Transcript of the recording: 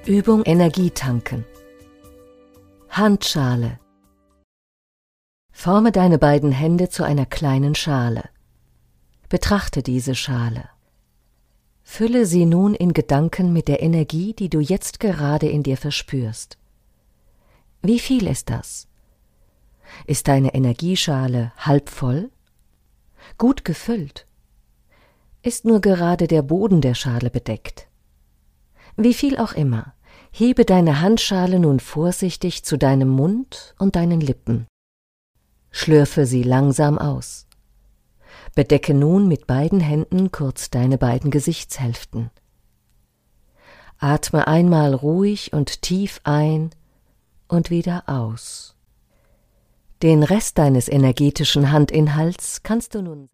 Übung Energietanken. Handschale. Forme deine beiden Hände zu einer kleinen Schale. Betrachte diese Schale. Fülle sie nun in Gedanken mit der Energie, die du jetzt gerade in dir verspürst. Wie viel ist das? Ist deine Energieschale halb voll? Gut gefüllt? Ist nur gerade der Boden der Schale bedeckt? Wie viel auch immer, hebe deine Handschale nun vorsichtig zu deinem Mund und deinen Lippen. Schlürfe sie langsam aus. Bedecke nun mit beiden Händen kurz deine beiden Gesichtshälften. Atme einmal ruhig und tief ein und wieder aus. Den Rest deines energetischen Handinhalts kannst du nun